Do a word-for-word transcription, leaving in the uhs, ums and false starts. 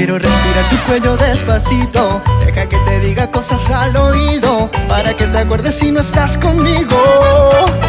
Quiero respirar tu cuello despacito. Deja que te diga cosas al oído, para que te acuerdes si no estás conmigo.